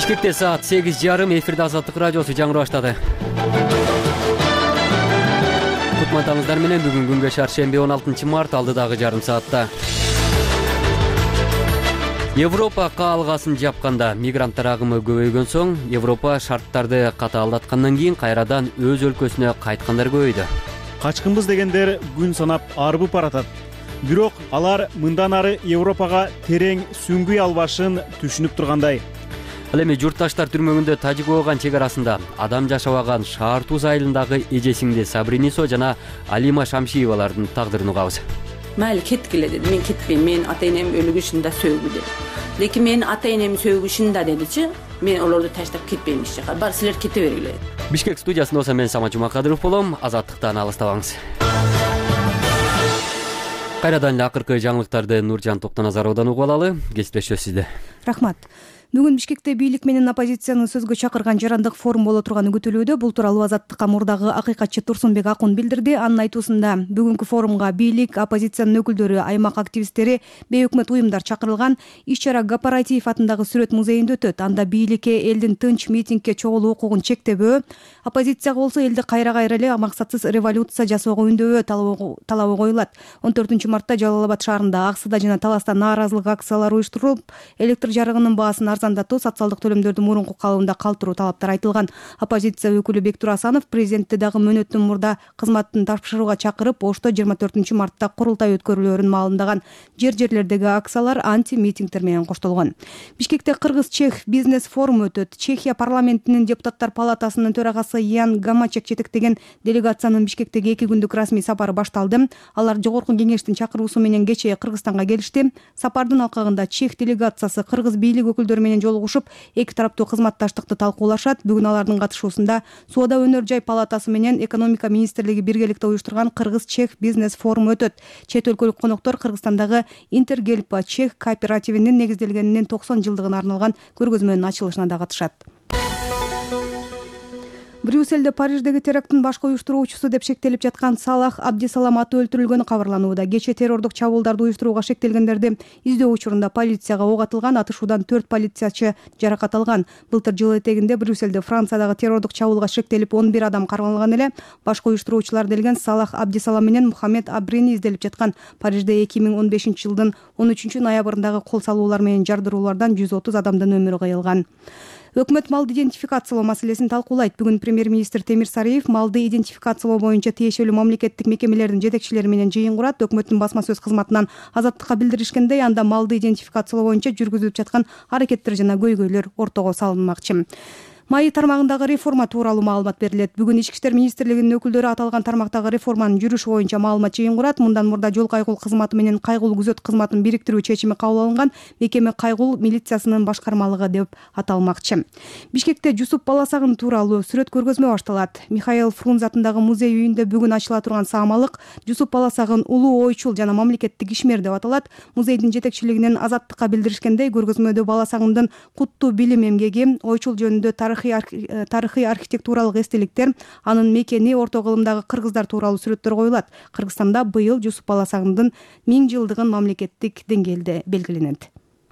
Бишкекте саат 8:30 эфирде Азаттык радиосу жаңырып баштады. Кутматаңыздар менен бүгүн күнгө шаршемби 16 март алдыдагы жарым саатта. Европа каалгасын жапканда мигранттар агымы көбөйгөн соң, Европа шарттарды катаалдаткандан кийин кайрадан өз өлкөсүнө кайткандар көбөйдү. Качкынбыз дегендер күн санап арбып баратат. Бирок алар мындан ары Европага терең сүңгүй албашын түшүнүп тургандай. Ал эми журтташтар түрмөгүндө Тажик-Ооган чек арасында адам жашабаган Шаар Туз айылындагы эже сиңди Сабринисо жана Алима Шамшиевалардын тагдырын угабыз. Майли кеткиле деди. Мен кетпейм. Мен ата-энем өлүгүшүндө сөөгү деди. Лекин мен ата-энем сөөгүшүндө дедичи. Мен олорду таштап кетпейм иш жака. Бар силер кете бергиле. Бишкек студиясында болсо мен Самат Жумакадыров болом. Азаттыктан алыстабаңыз. Кайрадан эле акыркы жаңылыктарды Нуржан Токтоназаровдон угуп алалы. Кесиптешиз сизде. Рахмат. Бүгүн Бишкекте бийлик менен оппозициянын сөзгө чакырган жарандык форум боло турганы күтүлүүдө. Бул тууралуу Азаттыкка мурдагы акыйкатчы Турсунбек Акун билдирди. Анын айтуусунда бүгүнкү форумга бийлик, оппозициянын өкүлдөрү, аймак активисттери, бейөкмөт уюмдар чакырылган. Иш-чара Гапаратиев атындагы сүрөт музейинде өтөт. Анда бийликке элдин тынч митингге чогулуу укугун чектебөө, оппозицияга болсо элди кайра эле максатсыз революция жасоого үндөбөө талабы коюлат. 14 мартта Жалал-Абад шаарында Аксыда жана Таласта нааразылык акциялары уюштурулуп, электр жарыгынын баасын арзандатуу, социалдык төлөмдөрдү мурунку калыбында калтыруу талаптар айтылган. Оппозиция өкүлү Бектур Асанов президентти дагы мөөнөттөн мурда кызматын тапшырууга чакырып, Ошто 24 мартта курултай өткөрүлөөрүн маалымдаган. Жерлердеги акциялар анти-митингдер менен коштолгон. Бишкекте Кыргыз-Чех бизнес форуму өтөт. Чехия парламентинин депутаттар палатасынын төрагасы Ян Гамачек жетектеген делегациянын Бишкектеги 2 күндүк расмий сапары башталды. Алар жогорку кеңештин чакыруусу менен кечээ Кыргызстанга келишти. Сапардын алкагында Чех делегациясы Кыргыз бийлик өкүлдөрү менен жолугушуп, эки тараптуу кызматташтыкты талкуулашат. Бүгүн алардын катышуусунда Соода өнөр жай палатасы менен экономика министрлиги биргеликте уюштурган Кыргыз-Чех бизнес форуму өтөт. Чет өлкөлүк коноктор Кыргызстандагы Интергельпа Чех кооперативинин негизделгенинин 90 жылдыгына арналган көргөзмөнүн ачылышына да катышат. Брюссельде Париждеги теракттын башкы уюштуруучусу деп шектелип жаткан Салах Абдисалам аты өлтүрүлгөнү кабарланууда. Кечээ террордук чабуулдарды уюштурууга шектелгендерди издөө учурунда полицияга ок атылган. Атышуудан 4 полициячы жаракат алган. Былтыр жыл этегинде Брюссельде Франциядагы террордук чабуулга шектелип 11 адам кармалган эле. Башкы уюштуруучулар делген Салах Абдисалам менен Мухаммед Абрини изделип жаткан. Парижде 2015 жылдын 13 ноябрындагы кол салуулар менен жардыруулардан 130 адамдын өмүрү кыйылган. Өкмөт малды идентификациялоо маселесин талкуулайт. Бүгүн премьер-министр Темир Сариев малды идентификациялоо боюнча тиешелүү мамлекеттик мекемелердин жетекчилери менен жыйын курат. Өкмөттүн басма сөз кызматынан Азаттыкка билдиришкендей, анда малды идентификациялоо боюнча жүргүзүлүп жаткан аракеттер жана көйгөйлөр ортого салынмакчы. Майы тармагындагы реформа тууралуу маалымат берилет. Бүгүн Ички иштер министрлигинин өкүлдөрү аталган тармактагы реформанын жүрүшү боюнча маалымат жыйын курат. Мындан мурда жол кайгыл кызматы менен кайгыл күзөт кызматын бириктирүү чечими кабыл алынган. Мекеме кайгыл милициясынын башкармалыгы деп аталмакчы. Бишкекте Жусуп баласагын тууралуу сүрөт көргөзмө башталат. Михаил Фрунзе атындагы музей үйүндө бүгүн ачыла турган саамалык Жусуп баласагын улуу ойчул жана мамлекеттик ишмер деп аталат. Музейдин жетекчилигинен Азаттыкка билдиришкендей, көргөзмөдө баласагындын куттуу билим эмгеги, ойчул жөнүндө тарыхый архитектуралык эстеликтер, анын мекени, орто кылымдагы кыргыздар тууралуу сүрөттөр коюлат. Кыргызстанда быйыл Жусуп баласагындын 1000 жылдыгын мамлекеттик деңгээлде белгиленет.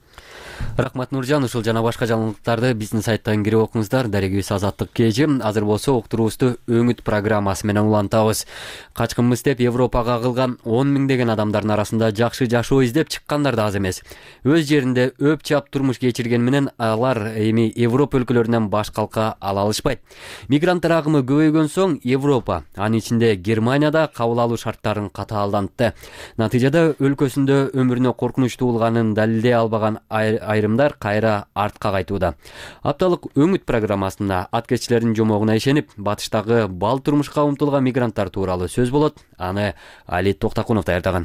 Рахмат Нуржан, ушул жана башка жаңылыктарды биздин сайттан кирип окуңуздар. Дарегибиз Азаттык КЖ. Азыр болсо уктуруубузду Өңүт программасы менен улантабыз. Качкынбыз деп Европага кылган 10 миңдеген адамдардын арасында жакшы жашоо издеп чыккандар да аз эмес. Өз жеринде өп чап турмуш кечирген менен алар эми Европа өлкөлөрүнөн баш калка ала алышпайт. Мигранттар агымы көбөйгөн соң Европа, анын ичинде Германияда кабыл алуу шарттарын катаалдантты. Натыйжада өлкөсүндө өмүрүнө коркунуч туулганын далилдей албаган айрымдар кайра артка кайтууда. Апталык Өңүт программасында аткечилердин жомогуна ишенип, батыштагы бал турмушка умтулган мигранттар тууралуу сөз болот. Аны Али Токтакунов даярдаган.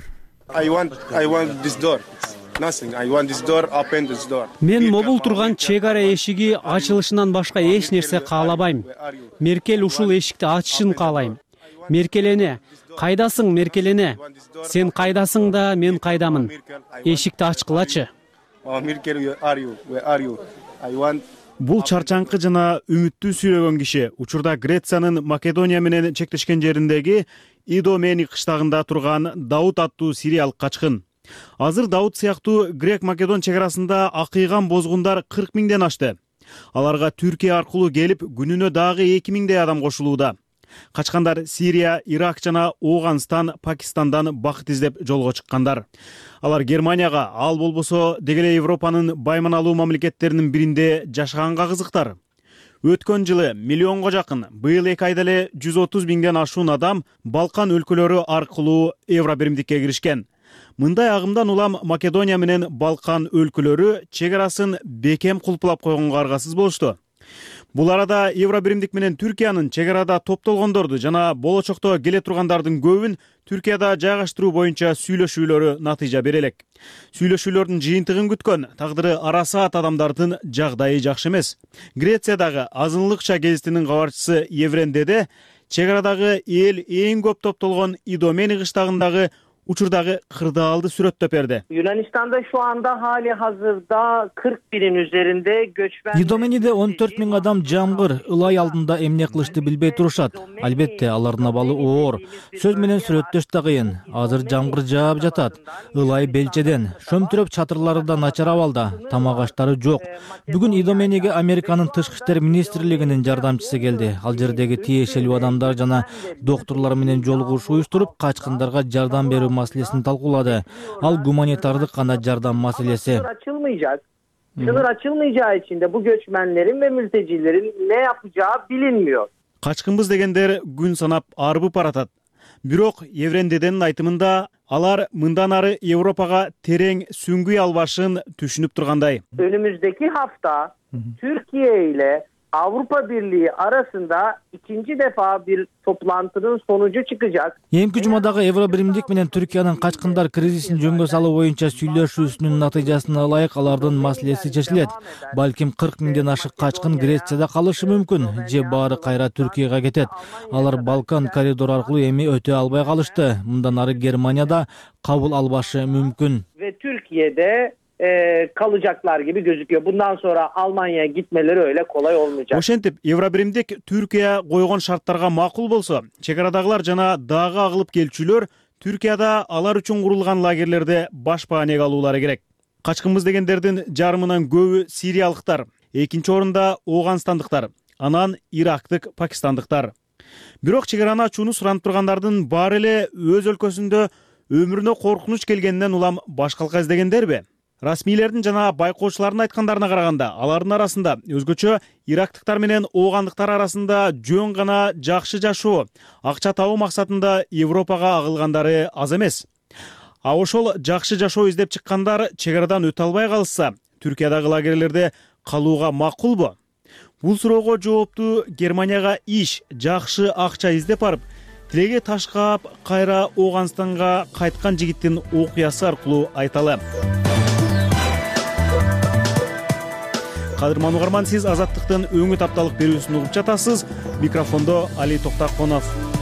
Мен мобул турган чек ара эшиги ачылышынан башка эч нерсе каалабайм. Меркель ушул эшикти ачышын каалайм. Меркелене, кайдасың Меркелене? Сен кайдасың да, мен кайдамын? Эшикти ачкылачы. Бул чарчаңкы жана үмүттүү сүйлөгөн киши учурда Грециянын Македония менен чектешкен жериндеги Идомени кыштагында турган Дауд аттуу сириялык качкын. Азыр Дауд сыяктуу грек-македон чек арасында акыйган бозгундар 40 миңден ашты. Аларга Түркия аркылуу келип күнүнө дагы 2000 адам кошулууда. Качкандар Сирия, Ирак жана Ооганстан, Пакистандан бакыт издеп жолго чыккандар. Алар Германияга, ал болбосо деги эле Европанын байманалуу мамлекеттеринин биринде жашаганга кызыктар. Өткөн жылы миллионго жакын, быйыл 2 айда эле 130 миңден ашуун адам Балкан өлкөлөрү аркылуу Евробиримдикке киришкен. Мындай агымдан улам Македония менен Балкан өлкөлөрү чек арасын бекем кулпулап койгонго аргасыз болушту. Бул арада Евробиримдик менен Түркиянын чек арада топтолгондорду жана болочокто келе тургандардын көбүн Түркияда жайгаштыруу боюнча сүйлөшүүлөрү натыйжа бере элек. Сүйлөшүүлөрдүн жыйынтыгын күткөн, тагдыры арасаат адамдардын жагдайы жакшы эмес. Грециядагы азынлыкча гезитинин кабарчысы Евренде чек арадагы эл эң көп топтолгон Идомени кыштагындагы учурдагы кырдаалды сүрөттөп берди. Yunanistan'da şu anda hali hazırda 40 binin üzerinde göçmen... Idomeni'de 14 bin adam jamgır, ылай алдында эмне кылышты билбей турушат. Албетте, алардын абалы оор. Сөз менен сүрөттөш да кыйын. Азыр жамгыр жаап жатат. Ылай белчеден, шөмтүрөп чатырлары да начар абалда, тамак аштары жок. Бүгүн Идомениге Американын тышкы иштер министрлигинин жардамчысы келди. Ал жердеги тиешелүү адамдар жана докторлор менен жолугушуу уюштуруп, качкындарга жардам берүү маселесini talkuladı. Al gumanitardık kana jardam maselesi. Sınır açılmayacağı için de bu göçmenlerin ve mültecilerin ne yapacağı bilinmiyor. Kaçkınbız degenler gün sanap arıbı paratat. Бирок Еврендеден айтымында алар мындан ары Европага терең сүңгүй албашын түшүнүп тургандай. Önümüzdeki hafta Türkiye ile Avrupa Birliği arasında ikinci defa bir toplantının sonucu çıkacak. Эмки жумадагы Евробиримдик менен Түркиянын качкындар кризисин жөнгө салуу боюнча сүйлөшүүсүнүн натыйжасына ылайык алардын маселеси чечилет. Балким 40 миңден ашык качкын Грецияда калышы мүмкүн, же баары кайра Түркияга кетет. Алар Балкан коридору аркылуу эми өтө албай калышты. Мындан ары Германияда кабыл албашы мүмкүн. Ve Türkiye'de kalacaklar gibi gözüküyor. Bundan sonra Almanya'ya gitmeleri öyle kolay olmayacak. Ошентип, Евробиримдик Түркия койгон шарттарга макул болсо, чек арадагылар жана дагы агылып келчүлөр Түркияда алар үчүн курулган лагерлерде баш баанеге алуулары керек. Качкынбыз дегендердин жарымынан көбү сириялыктар, экинчи орунда Ооганстандыктар, анан Ирактык, Пакистандыктар. Бирок чек араны ачууну суранып тургандардын баары эле өз өлкөсүндө өмүрүнө коркунуч келгенден улам башкалка издегендерби? Расмийлердин жана байкоочулардын айткандарына караганда, алардын арасында өзгөчө ирактыктар менен оогандыктар арасында жөн гана жакшы жашоо, акча табуу максатында Европага агылгандары аз эмес. А ошол жакшы жашоо издеп чыккандар чек арадан өтө албай калышса, Түркиядагы лагерлерде калууга макулбу? Бул суроого жоопту Германияга иш, жакшы акча издеп барып, тилеге таш каап, кайра Ооганстанга кайткан жигиттин окуясы аркылуу айталы. Кадырман угарман, сиз Азаттыктын өңүт апталык берүүсүн угуп жатасыз. Микрофондо Али Токтаконов.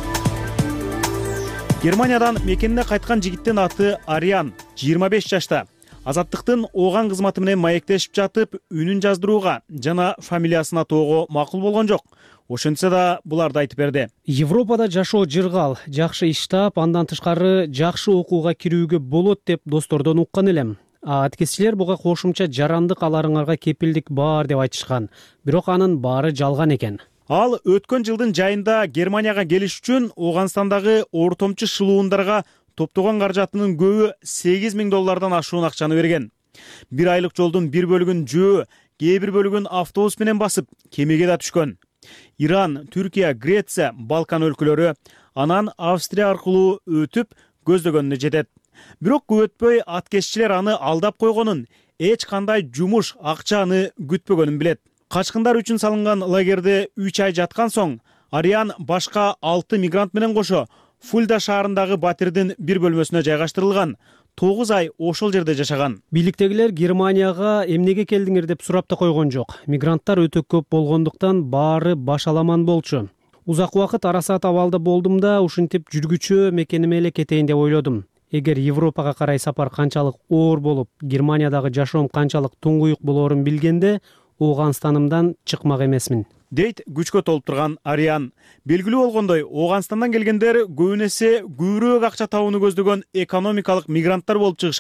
Германиядан мекенине кайткан жигиттин аты Ариан, 25 жашта. Азаттыктын ооган кызматы менен маектешип жатып, үнүн жаздырууга жана фамилиясын атоого макул болгон жок. Ошентсе да буларды айтып берди. Европада жашоо жыргал, жакшы иш таап, андан тышкары жакшы окууга кирүүгө болот деп достордон уккан элем. Аткесчилер буга кошумча жарандык аларыңарга кепилдик бар деп айтышкан. Бирок анын баары жалган экен. Ал өткөн жылдын жайында Германияга келиш үчүн Ооганстандагы ортомчу шылуундарга топтогон каражатынын көбү $8.000 ашуун акчаны берген. Bir айлык жолдун bir бөлүгүн жөө, кээ бир бөлүгүн автобус менен басып, кемеге да түшкөн. Иран, Түркия, Греция, Балкан өлкөлөрү, анан Австрия аркылуу өтүп көздөгөнүнө жетет. Бирок көп өтпөй аткесчилер аны алдап койгонун, эч кандай жумуш, акчаны күтпөгөнүн билет. Качкындар үчүн салынган лагерде 3 ай жаткан соң, Ариан башка 6 мигрант менен кошо Фульда шаарындагы батирдин bir бөлмөсүнө жайгаштырылган. 9 ай ошол жерде жашаган. Бийликтегилер Германияга эмнеге келдиңер деп сурап да койгон жок. Мигранттар өтө көп болгондуктан баары башаламан болчу. Узак убакыт арасаат абалда болдум да, ушинтип жүргүчү мекениме эле кетейин деп ойлодум. Эгер Европага карай сапар канчалык оор болуп, Германиядагы жашоом канчалык туңгуюк болоорун билгенде, Ооганстанымдан чыкмак эмесмин. Дейт күчкө толуп турган Ариан. Белгилүү болгондой, Ооганстандан келгендер көбүнесе көбүрөөк акча табууну көздөгөн экономикалык мигранттар болуп чыгышат.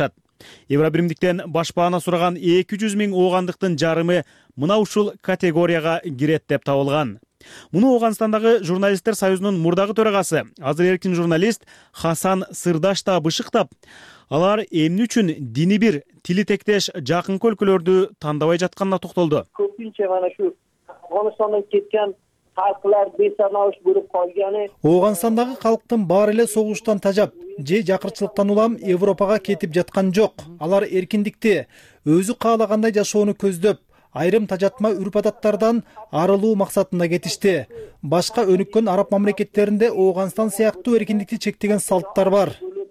Евробиримдиктен башпаана сураган 200 000 оогандыктын жарымы мына ушул категорияга кирет деп табылган. Муну Оогандагы журналисттер союзунун мурдагы төрагасы, азыр эркин журналист Хасан Сырдаш да бышыктап, алар эмне үчүн дини бир, тили тектеш жакынкы өлкөлөрдү тандабай жатканына токтолду. Көпүнчө мана шу Афганистандан кеткен халыклар бесанауш болуп калганы. Оогандагы калктын баары эле согуштан тажап, же жакырчылыктан улам Европага кетип жаткан жок. Алар эркиндикти, өзү каалагандай жашоону көздөп, айрым тажатма үрп-адаттардан арылуу максатында кетишти. Башка өнүккөн араб мамлекеттеринде Оогандстан сыяктуу эркиндикти чектеген салттар бар.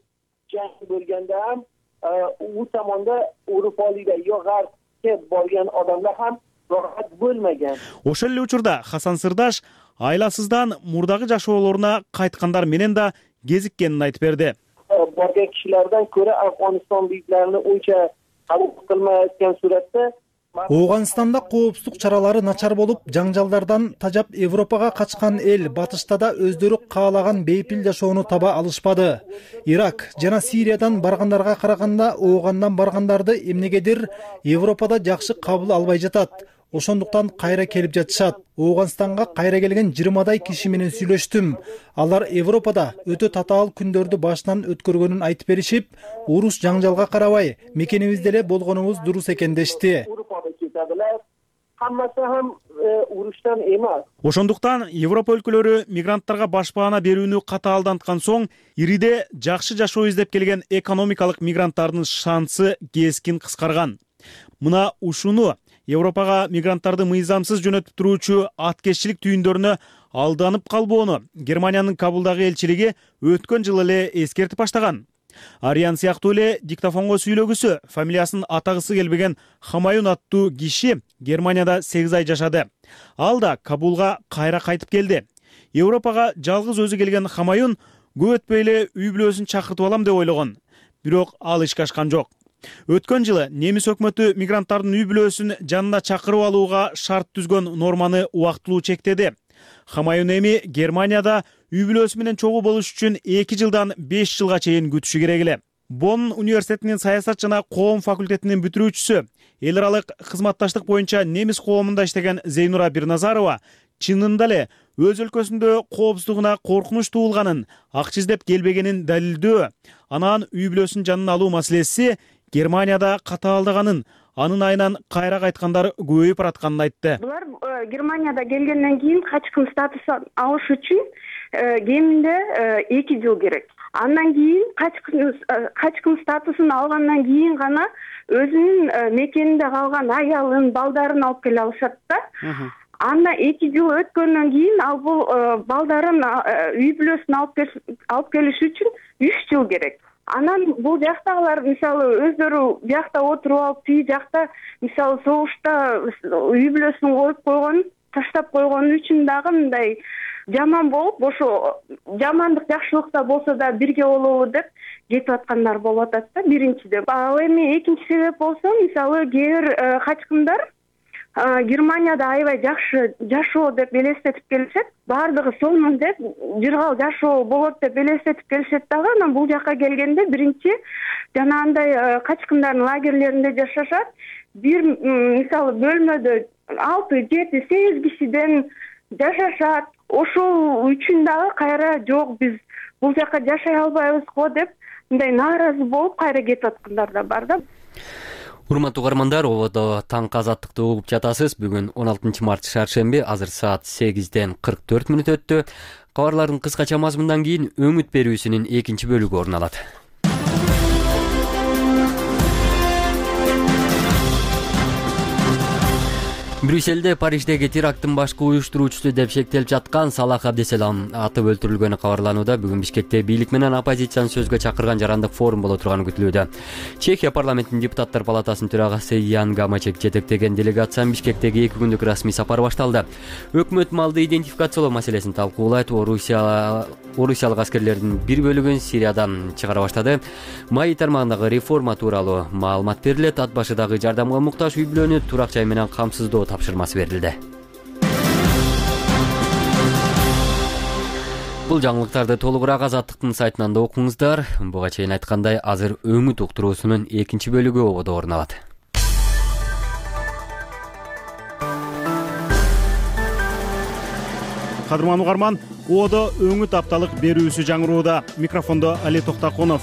U zamonda Avrupalıga yo G'arbga borgan odamlar ham rohat bo'lmagan. Ошол эле учурда Хасан Сырдаш айласыздан мурдагы жашоолоруна кайткандар менен да кезиккенин айтып берди. Borgan kishilardan ko'ra Afg'oniston buyuklarini uncha qabul qilmayotgan suratda Оогандстанда коопсуздук чаралары начар болуп, жаңжалдардан тажап Европага качкан эл батышта да өздөрү каалаган бейпил жашоону таба алышпады. Ирак жана Сириядан баргандарга караганда Оогандан баргандарды эмнегедир Европада жакшы кабыл албай жатат. Ошондуктан кайра келип жатышат. Оогандстанга кайра келген 20дай киши менен сүйлөштүм. Алар Европада өтө татаал күндөрдү башынан өткөргөнүн айтып беришип, уруш жаңжалга карабай, мекенибизде эле болгонубуз дурус экен дешти. Hammasi ham urushdan emas. Ошондуктан Европа өлкөлөрү мигранттарга башпаана берүүнү катаалданткан соң, ириде жакшы жашоо издеп келген экономикалык мигранттардын шансы кескин кыскарган. Мына ушуну Европага мигранттарды мыйзамсыз жөнөтүп туруучу аткезчилик түйүндөрүнө алданып калбоону Германиянын Кабулдагы элчилиги өткөн жылы эле эскертип баштаган. Ариан сыяктуу эле диктофонго сүйлөгүсү, фамилиясын атагысы келбеген Хамаюн аттуу киши Германияда 8 ай жашады. Ал да Кабулга кайра кайтып келди. Европага жалгыз өзү келген Хамаюн көп өтпөй эле үй бүлөсүн чакыртып алам деп ойлогон. Бирок ал ишке ашкан жок. Өткөн жылы немис өкмөтү мигранттардын үй бүлөсүн жанына чакырып алууга шарт түзгөн норманы убактылуу чектеди. Хамаюн эми Германияда үй бүлөсү менен чогуу болуш үчүн 2 жылдан 5 жылга чейин күтүшү керек эле. Бонн университетинин саясат жана коом факультетинин бүтүрүүчүсү, эл аралык кызматташтык боюнча немис коомунда иштеген Зейнура Бирназарова чынында эле өз өлкөсүндө коопсуздугуна коркунуч туулганын, акча издеп келбегенин далилдөө, анан үй бүлөсүн жанына алуу маселеси Германияда катаалдаганын, анын айынан кайра кайткандар көбөйүп баратканын айтты. Булар Германияда келгенден кийин качкын статусун алыш үчүн кеминде 2 жыл керек. Андан кийин качкын статусун алгандан кийин гана өзүнүн мекенинде калган аялын, балдарын алып келе алышат да. Анда 2 жыл өткөндөн кийин ал бул балдарын үй бүлөсүн алып келиш үчүн 3 жыл керек. Анан бул жактагылар мисалы өздөрү жакта отуруп алып, тиги жакта мисалы согушта үй бүлөсүн коюп койгон, таштап койгон үчүн дагы мындай жаман болуп, ошо жамандык жакшылыкта болсо да бирге болобу деп кетип аткандар болуп атат да, биринчиден. Ал эми экинчи себеп болсо, мисалы кээ бир качкындар Германияда аябай жакшы жашоо деп элестетип келишет. Бардыгы сонун деп, жыргал жашоо болот деп элестетип келишет дагы. Анан бул жакка келгенде биринчи жанагындай качкындардын лагерлеринде жашашат. Бир мисалы бөлмөдө 6, 7, 8 кишиден жашашат. Ошол үчүн дагы кайра жок, биз бул жакка жашай албайбыз го деп мындай нааразы болуп кайра кетип аткандар да бар да. Урматтуу угармандар, ободо таңкы азаттыкты угуп жатасыз. Бүгүн 16 март шаршемби, азыр саат 8ден 44 мүнөт өттү. Кабарлардын кыскача мазмундан кийин өңүт берүүсүнүн экинчи бөлүгү орун алат. Брюсселде Париждеги теракттын башкы уюштуруучусу деп шектелип жаткан Салах Абдеселам атып өлтүрүлгөнү кабарланууда. Бүгүн Бишкекте бийлик менен оппозицияны сөзгө чакырган жарандык форум боло турганы күтүлүүдө. Чехия парламентинин депутаттар палатасынын төрагасы Ян Гамачек жетектеген делегациянын Бишкектеги 2 күндүк расмий сапары башталды. Өкмөт малды идентификациялоо маселесин талкуулайт. Орусиялык аскерлердин бир бөлүгүн Сириядан чыгара баштады. Маи тармагындагы реформа тууралуу маалымат берилет. Ат башыдагы жардамга муктаж үй бүлөнү турак жай менен камсыздоо тапшырмасы берилди. Бул жаңылыктарды толугураак Азаттыктын сайтынан да окуңуздар. Буга чейин айткандай, азыр өңүт уктуруусунун экинчи бөлүгү ободо орун алат. Кадырман угарман, ободо өңүт апталык берүүсү жаңырууда. Микрофондо Али Токтакунов.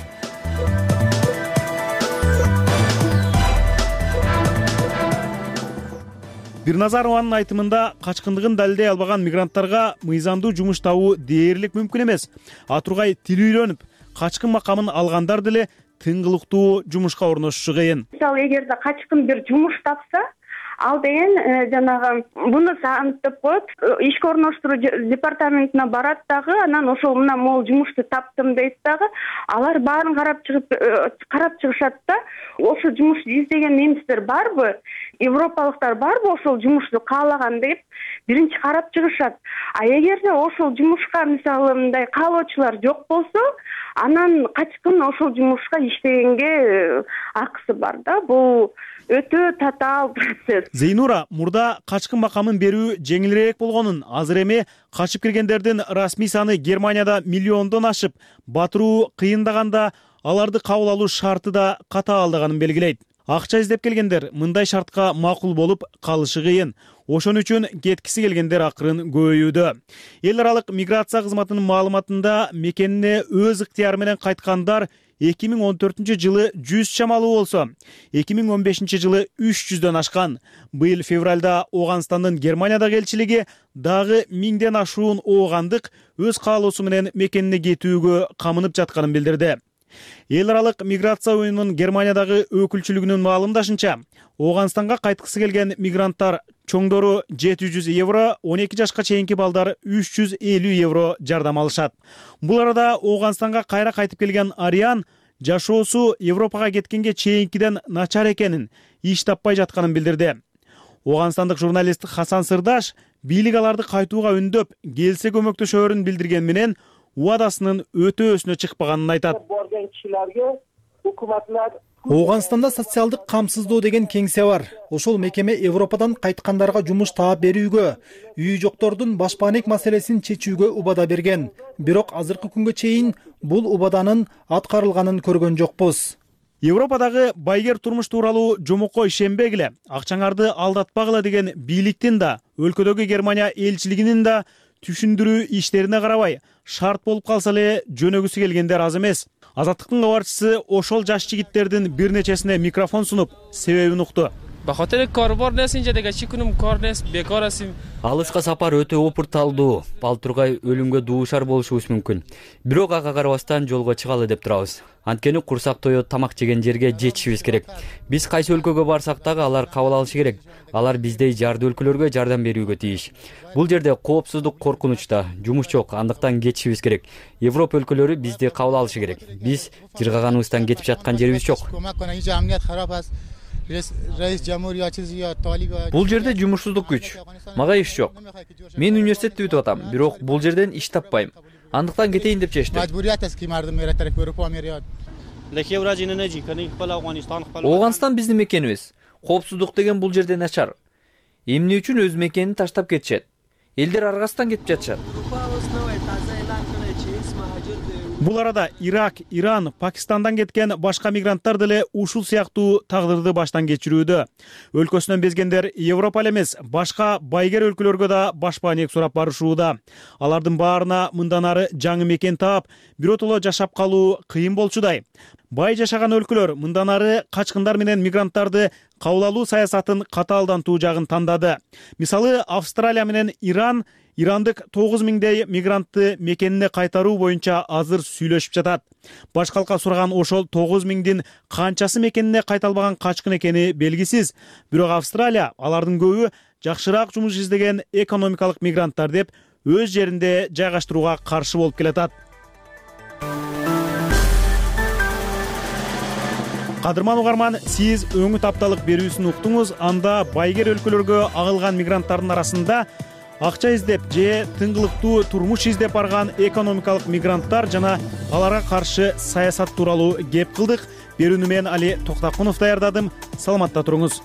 Бирназарованын айтымында качкындыгын далилдей албаган мигранттарга мыйзамдуу жумуш табуу дээрлик мүмкүн эмес. Атургай тили үйлөнүп, качкын макамын алгандар деле тыңгылыктуу жумушка орношушу кыйын. Мисалы, эгерде качкын бир жумуш тапса, ал деген жанагы буну саантып коет, ишке орноштуруу департаментине барат дагы, анан ошол мына могул жумушту таптым дейт дагы, алар баарын карап чыгышат да, ошол жумушту издеген немистер барбы, европалыктар барбы ошол жумушту каалаган деп биринчи карап чыгышат. А эгерде ошол жумушка мисалы мындай каалоочулар жок болсо, анан качкын ошол жумушка иштегенге акысы бар да. Бул өтө татаал процесс. Зейнура мурда качкын макамын берүү жеңилирээк болгонун, азыр эми качып киргендердин расмий саны Германияда миллиондон ашып, батыруу кыйындаганда аларды кабыл алуу шарты да катаалдаганын белгилейт. Акча издеп келгендер мындай шартка макул болуп калышы кыйын. Ошон үчүн кеткиси келгендер акырын көбөйүүдө. Эл аралык миграция кызматынын маалыматында мекенине өз ыктыяры менен кайткандар 2014 жылы 100 чамалуу болсо, 2015 жылы 300дөн ашкан. Быйыл февралда Оганстандын Германиядагы элчилиги дагы 1000ден ашуун оогандык өз каалоосу менен мекенине кетүүгө камынып жатканын билдирди. Эл аралык миграция уюмунун Германиядагы өкүлчүлүгүнүн маалымдашынча, Оганстанга кайткысы келген мигранттар чоңдору 700 евро, 12 жашка чейинки балдар 350 евро жардам алышат. Бул арада Оганстанга кайра кайтып келген Ариан жашоосу Европага кеткенге чейинкиден начар экенин, иш таппай жатканын билдирди. Оганстандык журналист Хасан Сырдаш бийлик аларды кайтууга үндөп, келсе көмөктөшөрүн билдирген менен убадасынын өтөөсүнө чыкпаганын айтат. Оганстанда социалдык камсыздоо деген кеңсе бар. Ошол мекеме Европадан кайткандарга жумуш таап берүүгө, үй жоктордун башпаанек маселесин чечүүгө убада берген. Бирок азыркы күнгө чейин бул убаданын аткарылганын көргөн жокпуз. Европадагы байгер турмуш тууралуу жомокко ишенбегиле, акчаңарды алдатпагыла деген бийликтин да, өлкөдөгү Германия элчилигинин да түшүндүрүү иштерине карабай, шарт болуп калса эле жөнөгүсү келгендер аз эмес. Азаттыктын кабарчысы ошол жаш жигиттердин бир нечесине микрофон сунуп, себебин укту. Алыска сапар өтө опурталдуу, Балтургай өлүмгө дуушар болушубуз мүмкүн. Бирок ага карабастан жолго чыгалы деп турабыз. Анткени курсак тоё тамак жеген жерге жетишибиз керек. Биз кайсы өлкөгө барсак дагы алар кабыл алышы керек. Алар биздей жарды өлкөлөргө жардам берүүгө тийиш. Бул жерде коопсуздук коркунучта, жумуш жок, андыктан кетишибиз керек. Европа өлкөлөрү бизди кабыл алышы керек. Биз жыргаганыбыздан кетип жаткан жерибиз жок. Бул жерде жумушсуздук күч. Мага иш жок. Мен университетти бүтүп атам, бирок бул жерден иш таппайм. Андыктан кетейин деп чечтим. Оганстан биздин мекенибиз. Коопсуздук деген бул жерде начар. Эмне үчүн өз мекенин таштап кетишет? Элдер аргасынан кетип жатышат. Бул арада Ирак, Иран, Пакистандан кеткен башка мигранттар деле ушул сыяктуу тагдырды баштан кечирүүдө. Өлкөсүнөн безгендер Европа эле эмес, башка байгер өлкөлөргө да башпаанек сурап барышууда. Алардын баарына мындан ары жаңы мекен таап, биротоло жашап калуу кыйын болчудай. Бай жашаган өлкөлөр мындан ары качкындар менен мигранттарды кабыл алуу саясатын катаалдантуу жагын тандады. Мисалы, Австралия менен Ирандык 9000дей мигрантты мекенине кайтаруу боюнча азыр сүйлөшүп жатат. Башкалка сураган ошол 9000дин канчасы мекенине кайталбаган качкын экени белгисиз. Бирок Австралия алардын көбү жакшыраак жумуш издеген экономикалык мигранттар деп өз жеринде жайгаштырууга каршы болуп келатат. Кадырман угарман, сиз өңүт апталык берүүсүн уктуңуз. Анда байгер өлкөлөргө агылган мигранттардын арасында акча издеп же тыңгылыктуу турмуш издеп барган экономикалык мигранттар жана аларга каршы саясат тууралуу кеп кылдык. Берүүнү мен Али Токтакунов даярдадым. Саламатта туруңуз.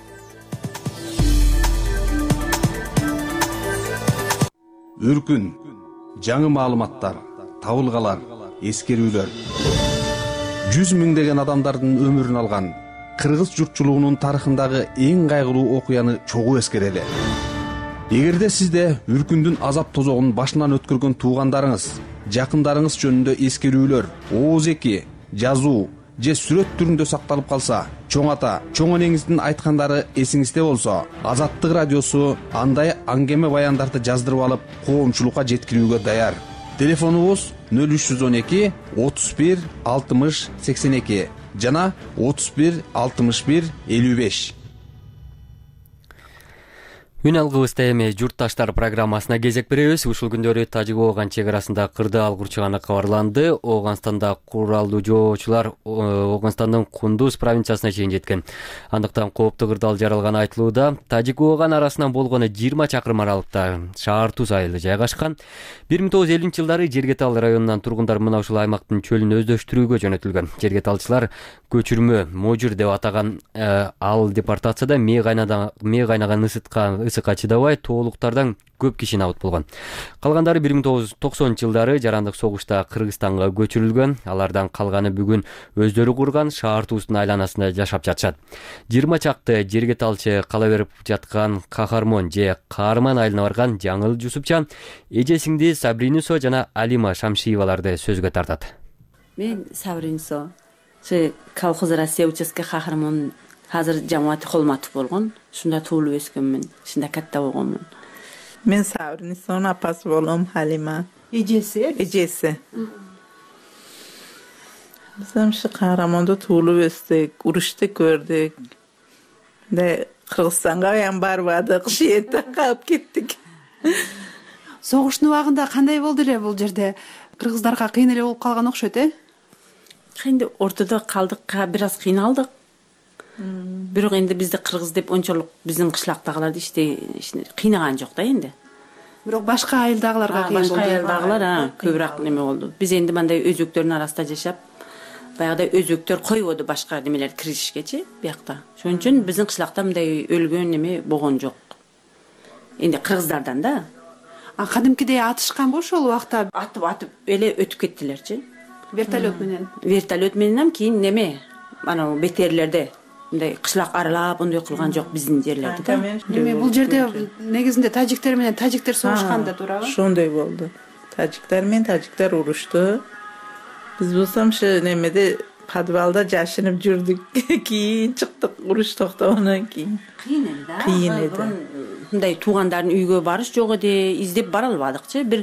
Үркүн, жаңы маалыматтар, табылгалар, эскерүүлөр. 100 миңдеген адамдардын өмүрүн алган кыргыз журтчулугунун тарыхындагы эң кайгылуу окуяны чогуу эскерели. Эгерде сизде үркүндүн азап тозогун башынан өткөргөн туугандарыңыз, жакындарыңыз жөнүндө эскерүүлөр, ооз-эки, жазуу же сүрөт түрүндө сакталып калса, чоң ата, чоң энеңиздин айткандары эсиңизде болсо, Азаттык радиосу андай аңгеме баяндарды жаздырып алып, коомчулукка жеткирүүгө даяр. Телефонубуз 0312 31 60 82 жана 31 61 55. Үн алгыбызда эми журтташтар программасына кезек беребиз. Ушул күндөрү Тажик-Ооган чек арасында кырды алгырчыганы кабарланды. Ооганстанда куралдуу жоочулар Ооганстандын Кундуз провинциясына чейин жеткен. Андыктан кооптуу кырдаал жаралганы айтылууда. Тажик-Ооган арасынан болгону 20 чакырым аралыкта шаар Туз айылы жайгашкан. 1950-жылдары Жергетал районунан тургундар мына ушул аймактын чөлүн өздөштүрүүгө жөнөтүлгөн. Жергеталчылар көчүрмө можур деп атаган ал депортацияда мээ кайнаган ысыкка чыдабай тоолуктардан көп киши набыт болгон. Калгандары 1990-жылдары жарандык согушта Кыргызстанга көчүрүлгөн. Алардан калганы бүгүн өздөрү курган шаар Туздун айланасында жашап жатышат. 20 чакты жергеталчы кала берип жаткан Кахармон же Каарман айылына барган Жаңыл Жусупчан эжесиңди Сабринусо жана Алима Шамшиеваларды сөзгө тартат. Мен Сабринусо, колхоз Россия участке Кахармон Азыр Жамаат Холматов болгон. Шунда туулуп өскөнмүн. Шунда катта болгонмун. Мен Сабринусонун апасы болом, Халима. Эжеси. Биз ошо Кахармондо туулуп өстүк, урушту көрдүк. Кыргызстанга ham барбадык, Шиетте калып кеттик. Согуштун убагында кандай болду эле бул жерде? Кыргыздарга кыйын эле болуп калган окшойт, Кыйын, ортодо калдык, бир аз кыйналдык. Бирок энди бизди кыргыз деп ончолук биздин кышлактагыларды кыйнаган жок да энди. Бирок башка айылдагыларга кыйын болду. Башка айылдагылар көбүрөөк неме болду. Биз энди мындай өзөктөрдүн арасында жашап, баягыдай өзөктөр койбоду башка немелер киришкечи биякта. Ошон үчүн биздин кышлакта мындай өлгөн неме болгон жок. Энди кыргыздардан да. Кадимкидей атышканбы ошол убакта? Атып эле өтүп кеттилерчи. Вертолет менен. Вертолет менен кийин неме? Анау бетерлерде мындай кышлак аралап ондой кылган жок биздин жерлерде да. Эми бул жерде негизинде тажиктер менен тажиктер согушкан да туурабы? Ошондой болду. Тажиктер менен тажиктер урушту. Биз болсом ошо немеде подвалда жашынып жүрдүк. Кийин чыктык уруш токтогондон кийин. Кыйын эле да. Кыйын эле. Мындай туугандардын үйгө барыш жок эди, издеп бара албадыкчы. Бир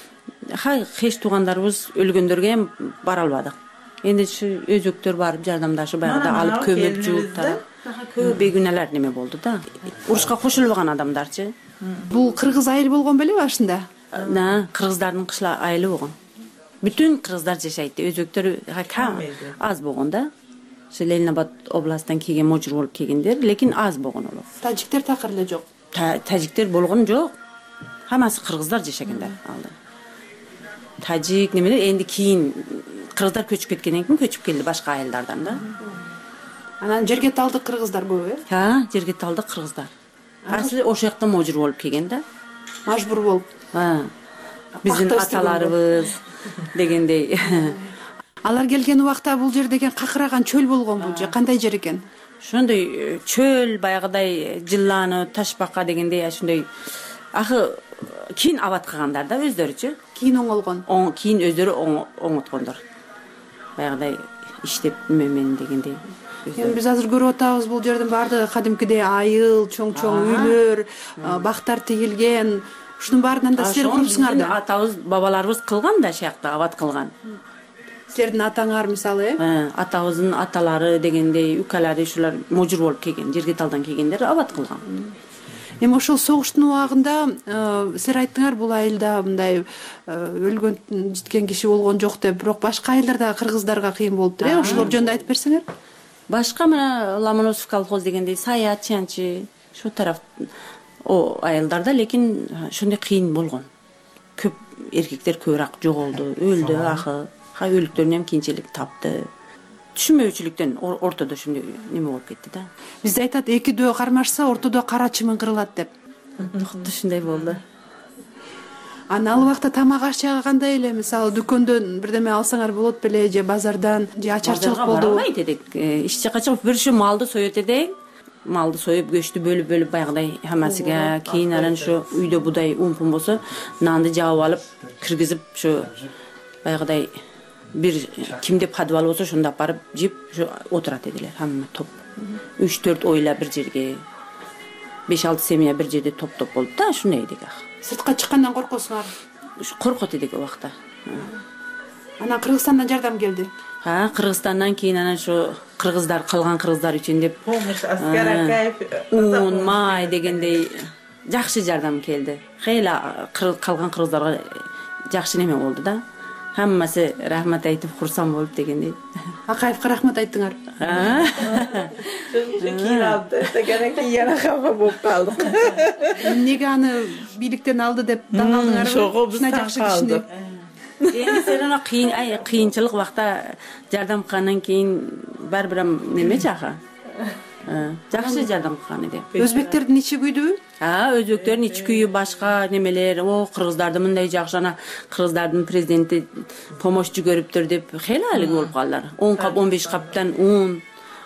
хеч туугандарыбыз өлгөндөргө ham бара албадык. Энди өзөктөр барып жардамдашып баягыда алып көмөп жууп тарап. Көп бегүнөлөр неме болду да. Урушка кошулбаган адамдарчы. Бул кыргыз айыл болгон беле башында? Кыргыздардын кышла айылы болгон. Бүтүн кыргыздар жашайт. Өзөктөр аз болгон да. Ошо Ленинабад областынан келген можур болуп келгендер, лекин аз болгон олар. Тажиктер такыр эле жок. Тажиктер болгон жок. Хаммасы кыргыздар жашагендар алды. Тажик немелер энди кийин кыргыздар көчүп кеткенден кийин көчүп келди башка айылдардан да. Анан жергеталдык кыргыздар көбү, жергеталдык кыргыздар. Асли ошол жакта можур болуп келген да. Мажбур болуп. Биздин аталарыбыз дегендей. Алар келген убакта бул жер деген какыраган чөл болгон бул же, кандай жер экен? Ошондой чөл, баягыдай жылланып, ташбака дегендей ошондой. Кийин абат кылгандар да өздөрүчү. Кийин оңолгон. Кийин өздөрү оңоткондор. Баягыдай иштеп менен дегендей. Эми биз азыр көрүп атабыз бул жердин баардыгы кадимкидей айыл, чоң-чоң үйлөр, бактар тигилген. Ушунун баарынан да силер курупсуңар да. Атабыз, бабаларыбыз кылган да шаякта абат кылган. Силердин атаңар мисалы, атабыздын аталары дегендей, үкалары ушулар можур болуп келген, Жергеталдан келгендер абат кылган. Эми ошол согуштун убагында силер айттыңар бул айылда мындай өлгөн жеткен киши болгон жок деп, бирок башка айылдарда кыргыздарга кыйын болуптур, ошолор жөнүндө айтып берсеңер. Башка мына Ломоносов колхоз дегендей, Саят, Чанчы, шу тарап айылдарда, лекин ошондой кыйын болгон. Көп эркектер көбүрөөк жоголду, өлдү, өлүктөрүн ham кийинчелик тапты. Түшүнбөчүлүктөн ортодо ушундай неме болуп кетти да. Бизде айтат, эки дөө кармашса ортодо кара чымын кырылат деп. Ушундай болду. Анан ал убакта тамак ашчага кандай эле, мисалы дүкөндөн бирдеме алсаңар болот беле же базардан же ачарчылык болду? Барбайт элек. Эч жака чыгып бир малды соет элек. Малды союп, көчтү бөлүп байгыдай хаммасыга, кийин анан ушу үйдө будай умпун болсо, нанды жаап алып, киргизип, ушу байгыдай бир кимде подвал болсо ошондо алып барып жеп, ушу отурат эдилер хамма топ. 3-4 ойла бир жерге, 5-6 семья бир жерде топ болду да, ушундай эдик. Сыртка чыккандан коркосуңар? Коркот эдик о убакта. Анан Кыргызстандан жардам келди. Кыргызстандан кийин анан ушу кыргыздар, калган кыргыздар үчүн деп май дегендей жакшы жардам келди. Хейла калган кыргыздарга жакшы неме болду да. Хаммасы рахмат айтып курсам болуп дегендей. Акаевка рахмат айттыңар. Кийин алды, кийин yana кафа болуп калдык. Эмнеге аны бийликтен алды деп таң алдыңарбы? Шого биз жакшы калды. Эми сен кыйынчылык убакта жардам кылгандан кийин баары неме жака. Жакшы жардам кылган эди. Өзбектердин ичи күйдүбү? Өзбектердин ичи күйү башка немелер, кыргыздарды мындай жакшы, ана кыргыздардын президенти помощь жүгөрүптүр деп хейла алыгы болуп калдылар. 10 кап, 15 каптан ун,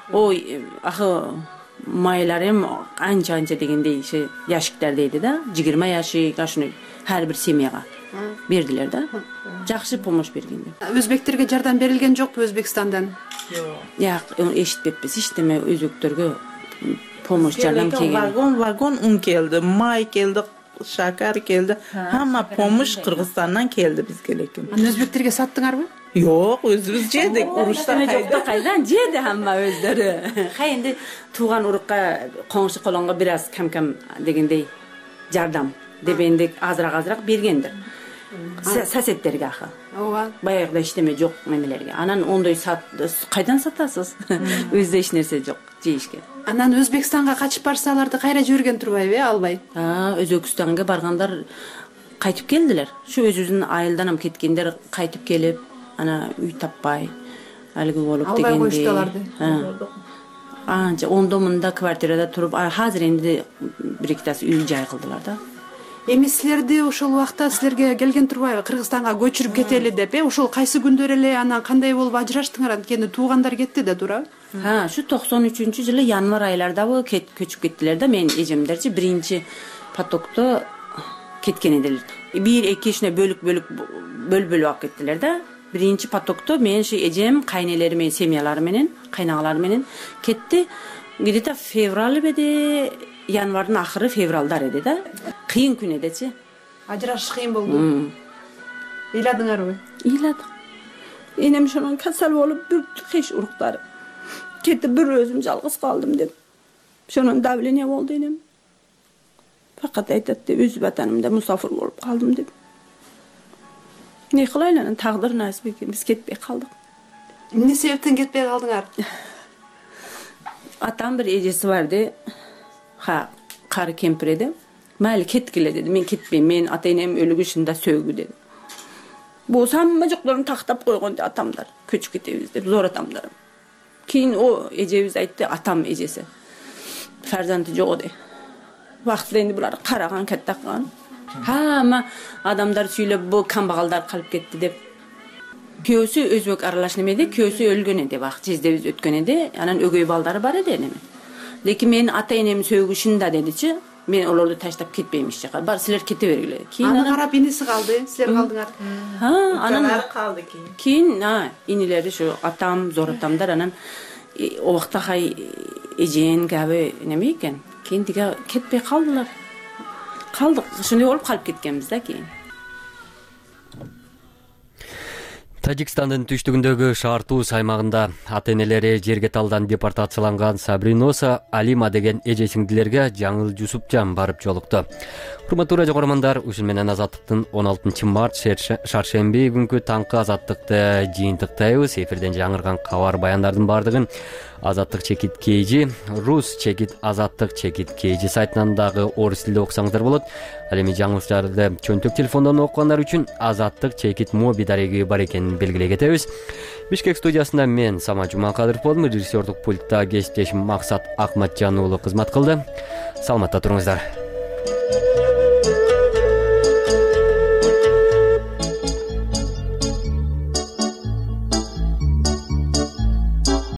майлар эми анча дегендей яшиктер дейди да, 20 яшик, ашуну ар бир семьяга бердилер да. Жакшы помощь бергендер. Өзбектерге жардам берилген жокпу Өзбекстандан? Жок, эшитпеппиз, эчтеме өзбектерге помощь жардам келген. Вагон ун келди, май келди, шакар келди. Хамма помощь Кыргызстандан келди бизге элекин. Аны өзбектерге саттыңарбы? Жок, өзүбүз жедик, урушта кайдан жеди хамма өздөрү. Кайынды тууган урукка, коңшу колонго бир аз кам дегендей жардам дебендик азыраак бергендир. Соседтерге ахы. Ооба. Баягыда эчтеме жок немелерге. Анан ондой кайдан сатасыз? Өзүдө эч нерсе жок жейишке. Анан Өзбекстанга качып барса аларды кайра жиберген турбайбы, албай? Өзбекстанга баргандар кайтып келдилер. Ушу өзүбүздүн айылдан кеткендер кайтып келип, ана үй таппай, алгы болуп дегенде. Албай коюшту аларды. Анча ондо мында квартирада туруп, азыр энди бир-экитасы үй жай кылдылар да. Эми силерди ошол убакта силерге келген турбайбы, Кыргызстанга көчүрүп кетели деп, ошол кайсы күндөр эле анан кандай болуп ажыраштыңар? Анткени туугандар кетти да, туурабы? Ушу 93-жылы январь айлардабы көчүп кеттилер да. Менин эжемдерчи биринчи потокто кеткен эдилер. 1-2 ишине бөлүп алып кеттилер да. Биринчи потокто менин эжем, кайнелери менен, семьялары менен, кайнагалары менен кетти. Где-то февраль беди, январдын акыры февралдар эди да. Кыйын күн эдичи. Ажырашыш кыйын болду. Ыйладыңарбы? Ыйладык. Энем ошонун касал болуп, бир хеш уруктары кетип, бир өзүм жалгыз калдым деп. Ошонун давление болду энем. Факат айтат деп, өз ватанымда мусафир болуп калдым деп. Не кылайлы, анан тагдыр насип экен, биз кетпей калдык. Эмне себептен кетпей калдыңар? Атам бир эжеси бар де. Кары кемпир эди. Майли кеткиле деди. Мен кетпейм. Мен ата-энем өлүгү ушунда сөөгү деди. Бул самма жоклорун тактап койгон де атамдар. Көчүп кетебиз деп, зор атамдар. Кийин эжебиз айтты, атам эжеси. Фарзанды жок де. Вактында энди булар караган, каттакан. Ама адамдар сүйлөп, бул камбагалдар калып кетти деп. Күйөөсү өзбек аралаш немеди, күйөөсү өлгөн эди, бак жиздебиз өткөн эди. Анан өгөй балдары бар эди неме. Лекин мен ата-энем сөөгү ушунда дедичи. Мен олорду таштап кетпейм иш жака. Бар силер кете бергиле. Кийин аны карап иниси калды, силер калдыңар. Анан калды кийин. Инилери шу атам, зор атамдар анан убакта эжен кабы неме экен. Кийин диге кетпей калдылар. Калдык. Ошондой болуп калып кеткенбиз да кийин. Тажикстандын түштүгүндөгү Шаартуз аймагында ата-энелери жерге талдан депортацияланган Сабриноса Алима деген эже сиңдилерге Жаңыл Жусупжан барып жолукту. Урматтуу радио көрөрмандар, ушун менен Азаттыктын 16 март шаршемби күнкү таңкы Азаттыкты жыйынтыктайбыз. Эфирден жаңырган кабар баяндардын бардыгын Азаттык чекит KG, Рус чекит Азаттык чекит KG сайтынан дагы орус тилде окусаңыздар болот. Ал эми жаңылыштарды чөнтөк телефондон окугандар үчүн Азаттык чекит моби дареги бар экенин белгилей кетебиз. Бишкек студиясында мен Сама Жумакадыров болдум. Режиссердук пультта кесиптешим Максат Акматжан уулу кызмат кылды. Саламатта туруңуздар.